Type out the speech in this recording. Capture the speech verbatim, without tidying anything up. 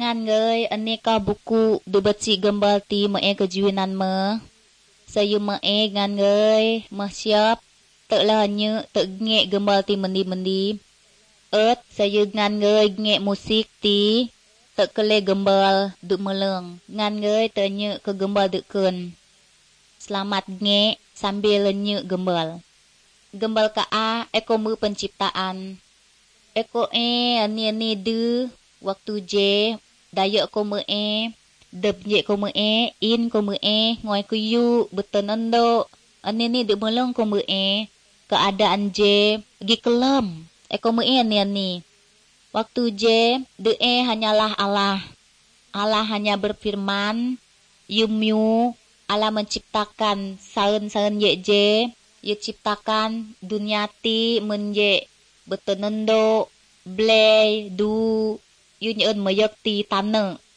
ngan ngơi aneka buku du beci gembal ti me kejuinan me. Saya me ngan ngơi me siap tak lah nye tak ngek gembal ti mendi-mendi. Ert saya ngan ngơi ngek musik ti tak kele gembal du meleng. Ngan ngơi tak nye ke gembal du kun. Selamat ngek sambil nye gembal. Gembal ka a eko mu penciptaan. Eko e ani-ani du waktu je dayak ko me e deb je ko me e in ko me e ngoi ku yu betenendo ani-ani de melong ko me e keadaan je gi kelam eko me e ani-ani. Waktu je de e hanyalah Allah. Allah hanya berfirman, yumyu Allah menciptakan saun-saun ye je, ye ciptakan dunia ti menje betenendo blay du yu nyeun mayak ti tanah.